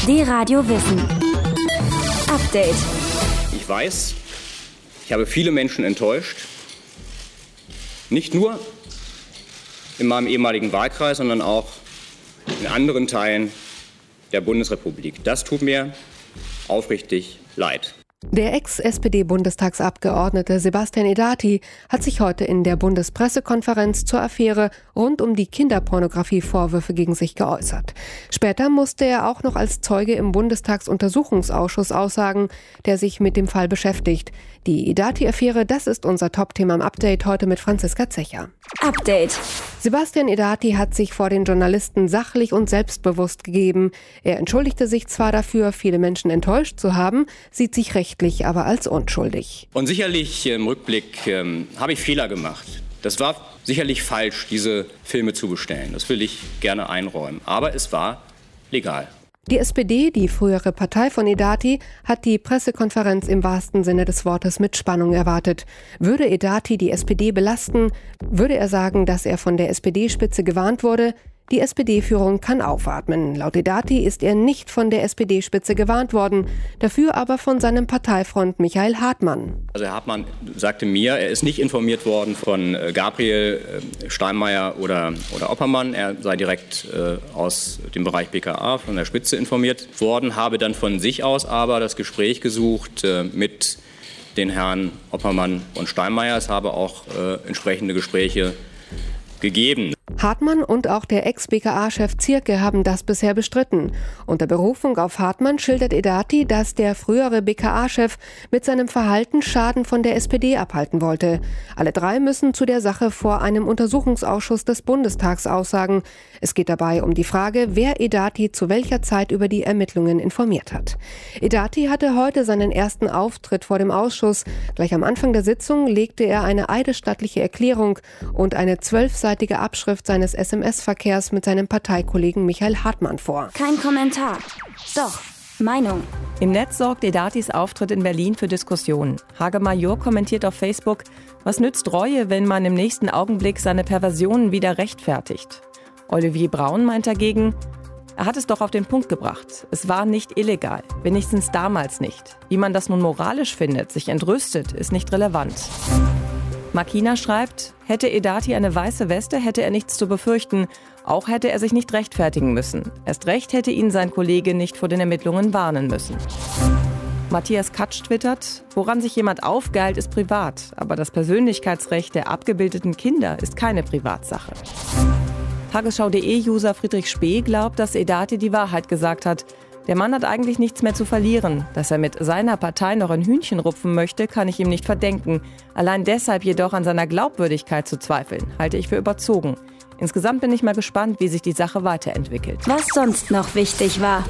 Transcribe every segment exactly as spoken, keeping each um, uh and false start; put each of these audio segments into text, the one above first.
D-Radio Wissen. Update. Ich weiß, ich habe viele Menschen enttäuscht. Nicht nur in meinem ehemaligen Wahlkreis, sondern auch in anderen Teilen der Bundesrepublik. Das tut mir aufrichtig leid. Der Ex-S P D-Bundestagsabgeordnete Sebastian Edati hat sich heute in der Bundespressekonferenz zur Affäre rund um die Kinderpornografie-Vorwürfe gegen sich geäußert. Später musste er auch noch als Zeuge im Bundestagsuntersuchungsausschuss aussagen, der sich mit dem Fall beschäftigt. Die Edati-Affäre, das ist unser Top-Thema im Update heute mit Franziska Zecher. Update. Sebastian Edati hat sich vor den Journalisten sachlich und selbstbewusst gegeben. Er entschuldigte sich zwar dafür, viele Menschen enttäuscht zu haben, sieht sich rechtlich aber als unschuldig. Und sicherlich im Rückblick ähm, habe ich Fehler gemacht. Das war sicherlich falsch, diese Filme zu bestellen. Das will ich gerne einräumen. Aber es war legal. Die S P D, die frühere Partei von Edati, hat die Pressekonferenz im wahrsten Sinne des Wortes mit Spannung erwartet. Würde Edati die S P D belasten, würde er sagen, dass er von der S P D-Spitze gewarnt wurde. Die S P D-Führung kann aufatmen. Laut Edati ist er nicht von der S P D-Spitze gewarnt worden, dafür aber von seinem Parteifreund Michael Hartmann. Also Herr Hartmann sagte mir, er ist nicht informiert worden von Gabriel, Steinmeier oder, oder Oppermann. Er sei direkt äh, aus dem Bereich B K A von der Spitze informiert worden, habe dann von sich aus aber das Gespräch gesucht äh, mit den Herren Oppermann und Steinmeier. Es habe auch äh, entsprechende Gespräche gegeben. Hartmann und auch der Ex-B K A-Chef Zierke haben das bisher bestritten. Unter Berufung auf Hartmann schildert Edati, dass der frühere B K A-Chef mit seinem Verhalten Schaden von der S P D abhalten wollte. Alle drei müssen zu der Sache vor einem Untersuchungsausschuss des Bundestags aussagen. Es geht dabei um die Frage, wer Edati zu welcher Zeit über die Ermittlungen informiert hat. Edati hatte heute seinen ersten Auftritt vor dem Ausschuss. Gleich am Anfang der Sitzung legte er eine eidesstattliche Erklärung und eine zwölfseitige Abschrift seines S M S-Verkehrs mit seinem Parteikollegen Michael Hartmann vor. Kein Kommentar. Doch, Meinung. Im Netz sorgt Edatis Auftritt in Berlin für Diskussionen. Hage Major kommentiert auf Facebook, was nützt Reue, wenn man im nächsten Augenblick seine Perversionen wieder rechtfertigt? Olivier Braun meint dagegen, er hat es doch auf den Punkt gebracht. Es war nicht illegal, wenigstens damals nicht. Wie man das nun moralisch findet, sich entrüstet, ist nicht relevant. Makina schreibt, hätte Edati eine weiße Weste, hätte er nichts zu befürchten. Auch hätte er sich nicht rechtfertigen müssen. Erst recht hätte ihn sein Kollege nicht vor den Ermittlungen warnen müssen. Matthias Katsch twittert, woran sich jemand aufgeilt, ist privat. Aber das Persönlichkeitsrecht der abgebildeten Kinder ist keine Privatsache. Tagesschau punkt de-User Friedrich Spee glaubt, dass Edati die Wahrheit gesagt hat. Der Mann hat eigentlich nichts mehr zu verlieren. Dass er mit seiner Partei noch ein Hühnchen rupfen möchte, kann ich ihm nicht verdenken. Allein deshalb jedoch an seiner Glaubwürdigkeit zu zweifeln, halte ich für überzogen. Insgesamt bin ich mal gespannt, wie sich die Sache weiterentwickelt. Was sonst noch wichtig war.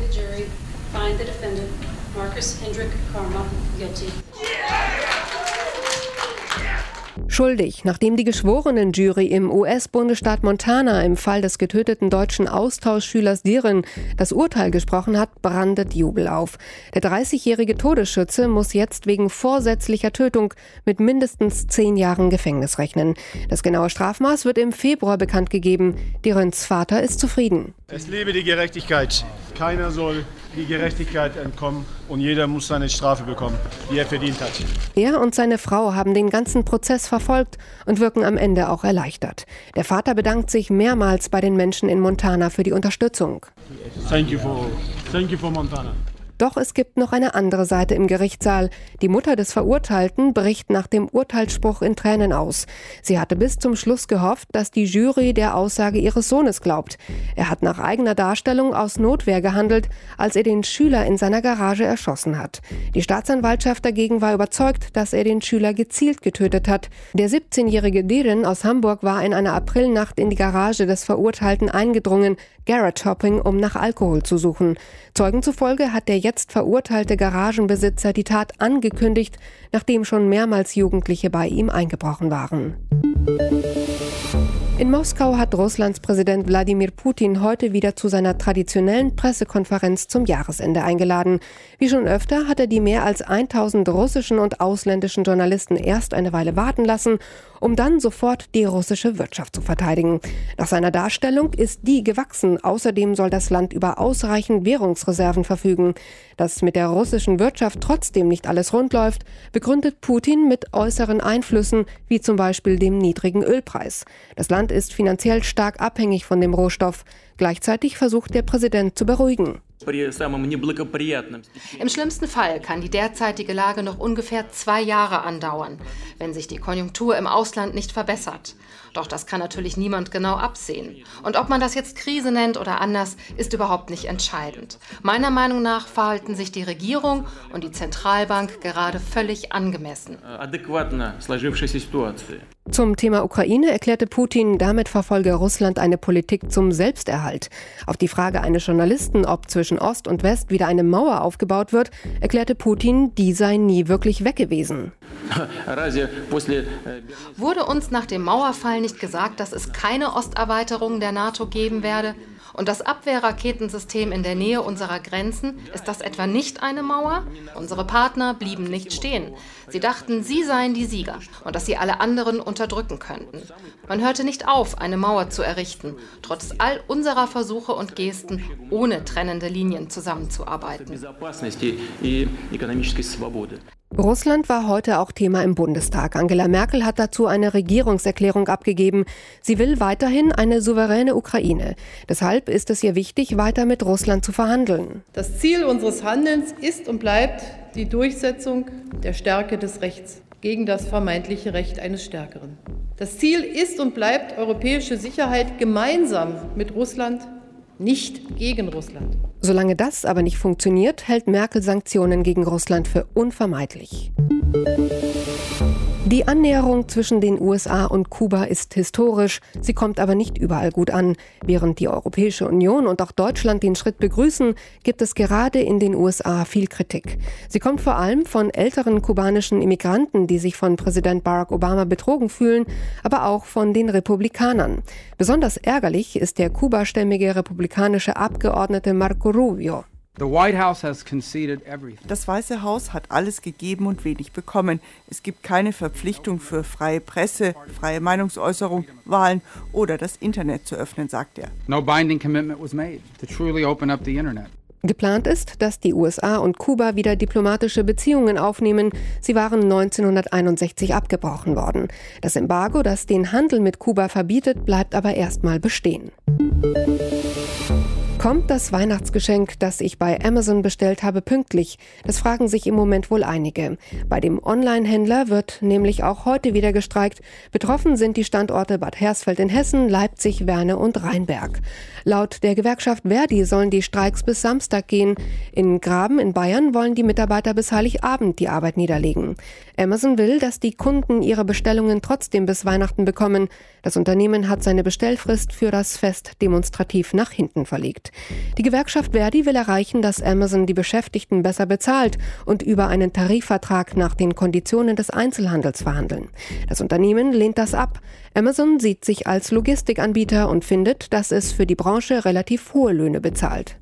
Schuldig, nachdem die Geschworenenjury im U S-Bundesstaat Montana im Fall des getöteten deutschen Austauschschülers Diren das Urteil gesprochen hat, brandet Jubel auf. Der dreißigjährige Todesschütze muss jetzt wegen vorsätzlicher Tötung mit mindestens zehn Jahren Gefängnis rechnen. Das genaue Strafmaß wird im Februar bekannt gegeben. Direns Vater ist zufrieden. Es lebe die Gerechtigkeit. Keiner soll die Gerechtigkeit entkommen und jeder muss seine Strafe bekommen, die er verdient hat. Er und seine Frau haben den ganzen Prozess verfolgt und wirken am Ende auch erleichtert. Der Vater bedankt sich mehrmals bei den Menschen in Montana für die Unterstützung. Thank you for, thank you for Montana. Doch es gibt noch eine andere Seite im Gerichtssaal. Die Mutter des Verurteilten bricht nach dem Urteilsspruch in Tränen aus. Sie hatte bis zum Schluss gehofft, dass die Jury der Aussage ihres Sohnes glaubt. Er hat nach eigener Darstellung aus Notwehr gehandelt, als er den Schüler in seiner Garage erschossen hat. Die Staatsanwaltschaft dagegen war überzeugt, dass er den Schüler gezielt getötet hat. Der siebzehnjährige Diren aus Hamburg war in einer Aprilnacht in die Garage des Verurteilten eingedrungen, Garage Hopping, um nach Alkohol zu suchen. Zeugen zufolge hat der jetzt verurteilte Garagenbesitzer die Tat angekündigt, nachdem schon mehrmals Jugendliche bei ihm eingebrochen waren. In Moskau hat Russlands Präsident Wladimir Putin heute wieder zu seiner traditionellen Pressekonferenz zum Jahresende eingeladen. Wie schon öfter hat er die mehr als tausend russischen und ausländischen Journalisten erst eine Weile warten lassen, um dann sofort die russische Wirtschaft zu verteidigen. Nach seiner Darstellung ist die gewachsen. Außerdem soll das Land über ausreichend Währungsreserven verfügen. Dass mit der russischen Wirtschaft trotzdem nicht alles rund läuft, begründet Putin mit äußeren Einflüssen, wie zum Beispiel dem niedrigen Ölpreis. Das Land ist finanziell stark abhängig von dem Rohstoff. Gleichzeitig versucht der Präsident zu beruhigen. Im schlimmsten Fall kann die derzeitige Lage noch ungefähr zwei Jahre andauern, wenn sich die Konjunktur im Ausland nicht verbessert. Doch das kann natürlich niemand genau absehen. Und ob man das jetzt Krise nennt oder anders, ist überhaupt nicht entscheidend. Meiner Meinung nach verhalten sich die Regierung und die Zentralbank gerade völlig angemessen. Zum Thema Ukraine erklärte Putin, damit verfolge Russland eine Politik zum Selbsterhalt. Auf die Frage eines Journalisten, ob zwischen Ost und West wieder eine Mauer aufgebaut wird, erklärte Putin, die sei nie wirklich weg gewesen. Wurde uns nach dem Mauerfall nicht gesagt, dass es keine Osterweiterung der NATO geben werde? Und das Abwehrraketensystem in der Nähe unserer Grenzen, ist das etwa nicht eine Mauer? Unsere Partner blieben nicht stehen. Sie dachten, sie seien die Sieger und dass sie alle anderen unterdrücken könnten. Man hörte nicht auf, eine Mauer zu errichten, trotz all unserer Versuche und Gesten, ohne trennende Linien zusammenzuarbeiten. Russland war heute auch Thema im Bundestag. Angela Merkel hat dazu eine Regierungserklärung abgegeben. Sie will weiterhin eine souveräne Ukraine. Deshalb ist es ihr wichtig, weiter mit Russland zu verhandeln. Das Ziel unseres Handelns ist und bleibt die Durchsetzung der Stärke des Rechts gegen das vermeintliche Recht eines Stärkeren. Das Ziel ist und bleibt europäische Sicherheit gemeinsam mit Russland, nicht gegen Russland. Solange das aber nicht funktioniert, hält Merkel Sanktionen gegen Russland für unvermeidlich. Die Annäherung zwischen den U S A und Kuba ist historisch, sie kommt aber nicht überall gut an. Während die Europäische Union und auch Deutschland den Schritt begrüßen, gibt es gerade in den U S A viel Kritik. Sie kommt vor allem von älteren kubanischen Immigranten, die sich von Präsident Barack Obama betrogen fühlen, aber auch von den Republikanern. Besonders ärgerlich ist der kubastämmige republikanische Abgeordnete Marco Rubio. Das Weiße Haus hat alles gegeben und wenig bekommen. Es gibt keine Verpflichtung für freie Presse, freie Meinungsäußerung, Wahlen oder das Internet zu öffnen, sagt er. No binding commitment was made to truly open up the Internet. Geplant ist, dass die U S A und Kuba wieder diplomatische Beziehungen aufnehmen. Sie waren neunzehnhunderteinundsechzig abgebrochen worden. Das Embargo, das den Handel mit Kuba verbietet, bleibt aber erstmal bestehen. Kommt das Weihnachtsgeschenk, das ich bei Amazon bestellt habe, pünktlich? Das fragen sich im Moment wohl einige. Bei dem Online-Händler wird nämlich auch heute wieder gestreikt. Betroffen sind die Standorte Bad Hersfeld in Hessen, Leipzig, Werne und Rheinberg. Laut der Gewerkschaft Verdi sollen die Streiks bis Samstag gehen. In Graben in Bayern wollen die Mitarbeiter bis Heiligabend die Arbeit niederlegen. Amazon will, dass die Kunden ihre Bestellungen trotzdem bis Weihnachten bekommen. Das Unternehmen hat seine Bestellfrist für das Fest demonstrativ nach hinten verlegt. Die Gewerkschaft Verdi will erreichen, dass Amazon die Beschäftigten besser bezahlt und über einen Tarifvertrag nach den Konditionen des Einzelhandels verhandeln. Das Unternehmen lehnt das ab. Amazon sieht sich als Logistikanbieter und findet, dass es für die Branche relativ hohe Löhne bezahlt.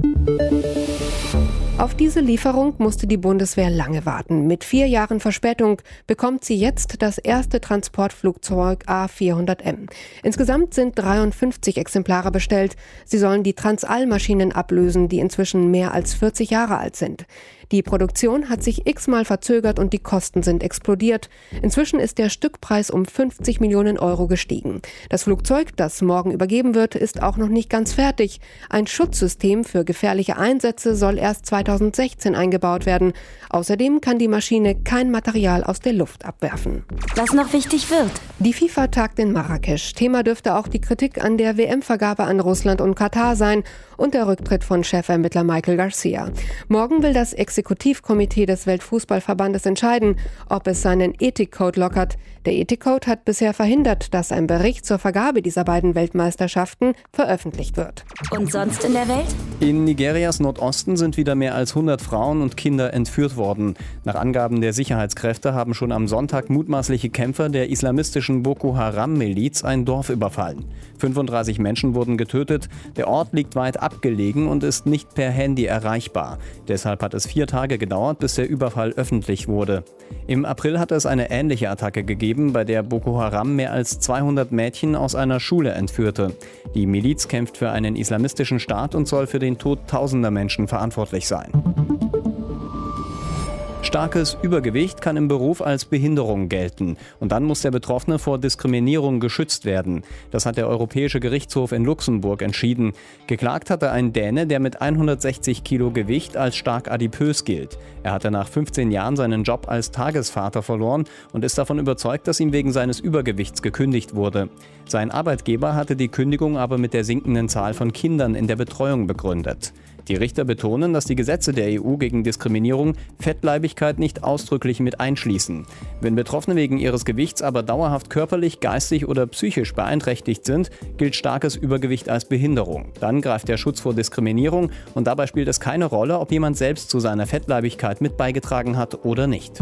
Auf diese Lieferung musste die Bundeswehr lange warten. Mit vier Jahren Verspätung bekommt sie jetzt das erste Transportflugzeug A vierhundert M. Insgesamt sind dreiundfünfzig Exemplare bestellt. Sie sollen die Transall-Maschinen ablösen, die inzwischen mehr als vierzig Jahre alt sind. Die Produktion hat sich x-mal verzögert und die Kosten sind explodiert. Inzwischen ist der Stückpreis um fünfzig Millionen Euro gestiegen. Das Flugzeug, das morgen übergeben wird, ist auch noch nicht ganz fertig. Ein Schutzsystem für gefährliche Einsätze soll erst zweitausendsechzehn eingebaut werden. Außerdem kann die Maschine kein Material aus der Luft abwerfen. Was noch wichtig wird. Die FIFA tagt in Marrakesch. Thema dürfte auch die Kritik an der W M-Vergabe an Russland und Katar sein. und der Rücktritt von Chefermittler Michael Garcia. Morgen will das Exekutivkomitee des Weltfußballverbandes entscheiden, ob es seinen Ethikcode lockert. Der Ethikcode hat bisher verhindert, dass ein Bericht zur Vergabe dieser beiden Weltmeisterschaften veröffentlicht wird. Und sonst in der Welt? In Nigerias Nordosten sind wieder mehr als hundert Frauen und Kinder entführt worden. Nach Angaben der Sicherheitskräfte haben schon am Sonntag mutmaßliche Kämpfer der islamistischen Boko Haram-Miliz ein Dorf überfallen. fünfunddreißig Menschen wurden getötet. Der Ort liegt weit abgelegen und ist nicht per Handy erreichbar. Deshalb hat es vier Tage gedauert, bis der Überfall öffentlich wurde. Im April hatte es eine ähnliche Attacke gegeben, bei der Boko Haram mehr als zweihundert Mädchen aus einer Schule entführte. Die Miliz kämpft für einen islamistischen Staat und soll für den Tod tausender Menschen verantwortlich sein. Starkes Übergewicht kann im Beruf als Behinderung gelten. Und dann muss der Betroffene vor Diskriminierung geschützt werden. Das hat der Europäische Gerichtshof in Luxemburg entschieden. Geklagt hatte ein Däne, der mit hundertsechzig Kilo Gewicht als stark adipös gilt. Er hatte nach fünfzehn Jahren seinen Job als Tagesvater verloren und ist davon überzeugt, dass ihm wegen seines Übergewichts gekündigt wurde. Sein Arbeitgeber hatte die Kündigung aber mit der sinkenden Zahl von Kindern in der Betreuung begründet. Die Richter betonen, dass die Gesetze der E U gegen Diskriminierung Fettleibigkeit nicht ausdrücklich mit einschließen. Wenn Betroffene wegen ihres Gewichts aber dauerhaft körperlich, geistig oder psychisch beeinträchtigt sind, gilt starkes Übergewicht als Behinderung. Dann greift der Schutz vor Diskriminierung und dabei spielt es keine Rolle, ob jemand selbst zu seiner Fettleibigkeit mit beigetragen hat oder nicht.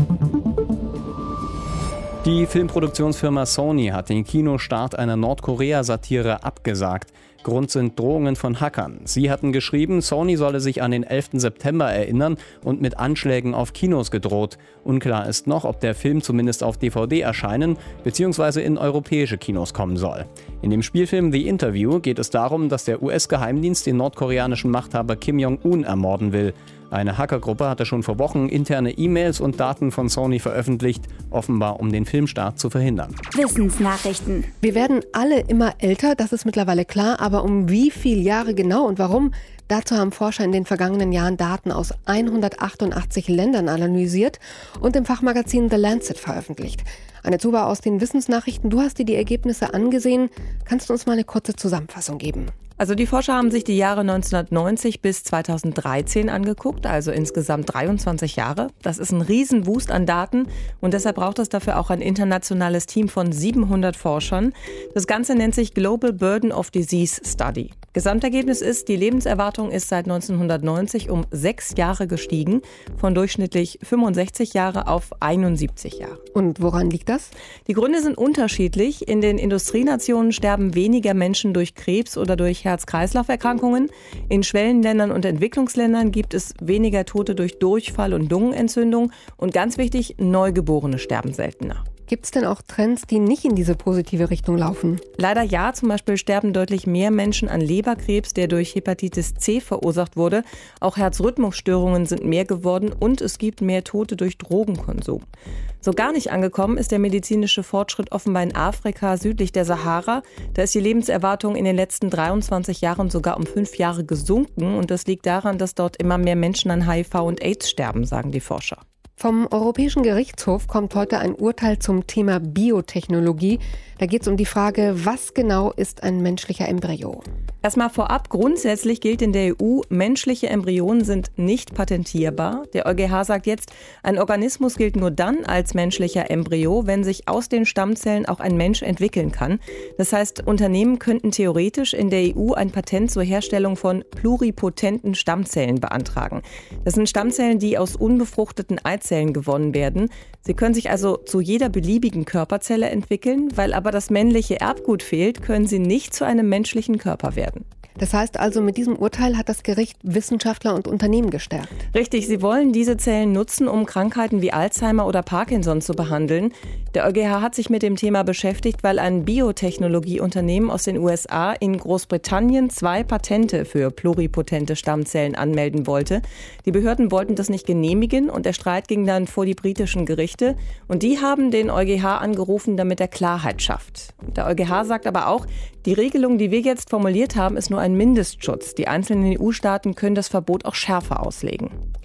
Die Filmproduktionsfirma Sony hat den Kinostart einer Nordkorea-Satire abgesagt. Grund sind Drohungen von Hackern. Sie hatten geschrieben, Sony solle sich an den elften September erinnern und mit Anschlägen auf Kinos gedroht. Unklar ist noch, ob der Film zumindest auf D V D erscheinen bzw. in europäische Kinos kommen soll. In dem Spielfilm The Interview geht es darum, dass der U S-Geheimdienst den nordkoreanischen Machthaber Kim Jong-un ermorden will. Eine Hackergruppe hatte schon vor Wochen interne E-Mails und Daten von Sony veröffentlicht, offenbar um den Filmstart zu verhindern. Wissensnachrichten. Wir werden alle immer älter, das ist mittlerweile klar, aber um wie viele Jahre genau und warum? Dazu haben Forscher in den vergangenen Jahren Daten aus hundertachtundachtzig Ländern analysiert und im Fachmagazin The Lancet veröffentlicht. Anne-Zuber aus den Wissensnachrichten, du hast dir die Ergebnisse angesehen. Kannst du uns mal eine kurze Zusammenfassung geben? Also die Forscher haben sich die Jahre neunzehnhundertneunzig bis zweitausenddreizehn angeguckt, also insgesamt dreiundzwanzig Jahre. Das ist ein Riesenwust an Daten und deshalb braucht es dafür auch ein internationales Team von siebenhundert Forschern. Das Ganze nennt sich Global Burden of Disease Study. Gesamtergebnis ist, die Lebenserwartung ist seit neunzehnhundertneunzig um sechs Jahre gestiegen, von durchschnittlich fünfundsechzig Jahre auf einundsiebzig Jahre. Und woran liegt das? Die Gründe sind unterschiedlich. In den Industrienationen sterben weniger Menschen durch Krebs oder durch Herz-Kreislauf-Erkrankungen. In Schwellenländern und Entwicklungsländern gibt es weniger Tote durch Durchfall und Lungenentzündung. Und ganz wichtig, Neugeborene sterben seltener. Gibt es denn auch Trends, die nicht in diese positive Richtung laufen? Leider ja, zum Beispiel sterben deutlich mehr Menschen an Leberkrebs, der durch Hepatitis C verursacht wurde. Auch Herzrhythmusstörungen sind mehr geworden und es gibt mehr Tote durch Drogenkonsum. So gar nicht angekommen ist der medizinische Fortschritt offenbar in Afrika südlich der Sahara. Da ist die Lebenserwartung in den letzten dreiundzwanzig Jahren sogar um fünf Jahre gesunken. Und das liegt daran, dass dort immer mehr Menschen an H I V und AIDS sterben, sagen die Forscher. Vom Europäischen Gerichtshof kommt heute ein Urteil zum Thema Biotechnologie. Da geht es um die Frage, was genau ist ein menschlicher Embryo? Erstmal vorab, grundsätzlich gilt in der E U, menschliche Embryonen sind nicht patentierbar. Der EuGH sagt jetzt, ein Organismus gilt nur dann als menschlicher Embryo, wenn sich aus den Stammzellen auch ein Mensch entwickeln kann. Das heißt, Unternehmen könnten theoretisch in der E U ein Patent zur Herstellung von pluripotenten Stammzellen beantragen. Das sind Stammzellen, die aus unbefruchteten Eizellen gewonnen werden. Sie können sich also zu jeder beliebigen Körperzelle entwickeln, weil aber das männliche Erbgut fehlt, können sie nicht zu einem menschlichen Körper werden. Das heißt also, mit diesem Urteil hat das Gericht Wissenschaftler und Unternehmen gestärkt. Richtig, sie wollen diese Zellen nutzen, um Krankheiten wie Alzheimer oder Parkinson zu behandeln. Der EuGH hat sich mit dem Thema beschäftigt, weil ein Biotechnologieunternehmen aus den U S A in Großbritannien zwei Patente für pluripotente Stammzellen anmelden wollte. Die Behörden wollten das nicht genehmigen und der Streit ging dann vor die britischen Gerichte. Und die haben den EuGH angerufen, damit er Klarheit schafft. Der EuGH sagt aber auch, die Regelung, die wir jetzt formuliert haben, ist nur ein Mindestschutz. Die einzelnen E U-Staaten können das Verbot auch schärfer auslegen.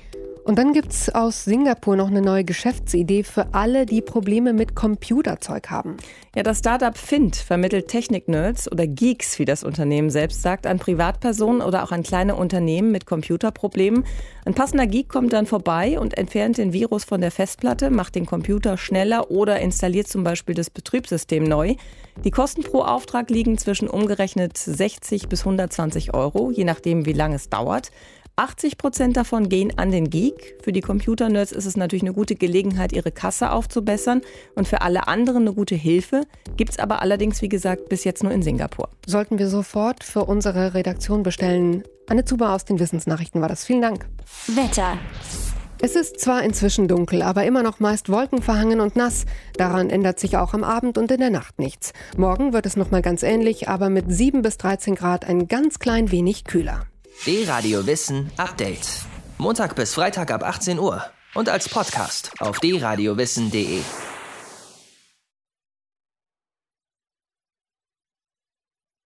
Und dann gibt's aus Singapur noch eine neue Geschäftsidee für alle, die Probleme mit Computerzeug haben. Ja, das Startup Find vermittelt Technik-Nerds oder Geeks, wie das Unternehmen selbst sagt, an Privatpersonen oder auch an kleine Unternehmen mit Computerproblemen. Ein passender Geek kommt dann vorbei und entfernt den Virus von der Festplatte, macht den Computer schneller oder installiert zum Beispiel das Betriebssystem neu. Die Kosten pro Auftrag liegen zwischen umgerechnet sechzig bis hundertzwanzig Euro, je nachdem, wie lange es dauert. achtzig Prozent davon gehen an den Geek. Für die Computernerds ist es natürlich eine gute Gelegenheit, ihre Kasse aufzubessern. Und für alle anderen eine gute Hilfe. Gibt's aber allerdings, wie gesagt, bis jetzt nur in Singapur. Sollten wir sofort für unsere Redaktion bestellen. Anne Zuber aus den Wissensnachrichten war das. Vielen Dank. Wetter. Es ist zwar inzwischen dunkel, aber immer noch meist wolkenverhangen und nass. Daran ändert sich auch am Abend und in der Nacht nichts. Morgen wird es nochmal ganz ähnlich, aber mit sieben bis dreizehn Grad ein ganz klein wenig kühler. D-Radio Wissen Update. Montag bis Freitag ab achtzehn Uhr und als Podcast auf d radio wissen punkt de.